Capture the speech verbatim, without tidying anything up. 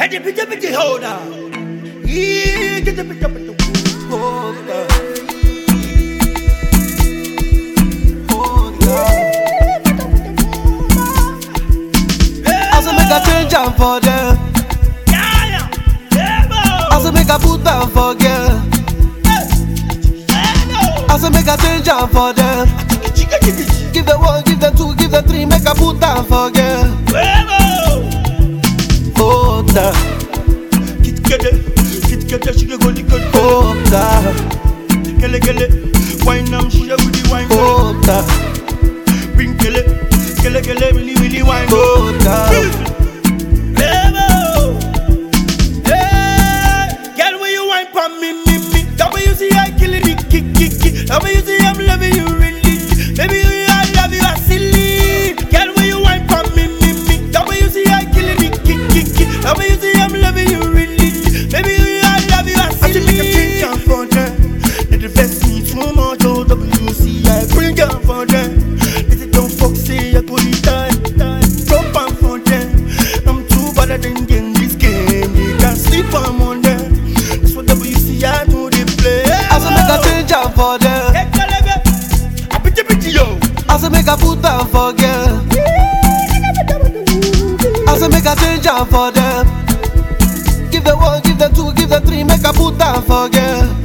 Get the picture, picture, hold on. Yeah, get the picture, picture, hold on. Hold on. I say make a change am for them. Yeah, yeah, yeah, I say make a put am for girl. I say make a change am for them. Give them one, give them two, give them three, make a put am for girl. Hold on. Kit kede, kit kede, she go the good. Hold on. Gele gele, wine am she with the wine. Hold on. Bring gele, gele gele, really really wine. Hold on. Girl, when you wine for me, me, me, that way you see I killing it, kick, kick, kick. That way you see I'm loving you really. Baby, I love you, I silly. Girl, when you wine for me, me, me, that way you see I killing it, kick, kick, kick. That way you see I'm loving you really. Baby, I love you, I silly. I make a change down for them. They invest me too much, oh, W C I bring down for them. They say don't fuck, say I put it down, drop on for them. I'm too bad than in this game. They can't sleep, I'm on them. That's what W C I know they play. I say make a change am for them. I put your picture, yo. I say make a put am for girl. I say make a change am for them. Give them one, give them two, give them three, make a put am for girl.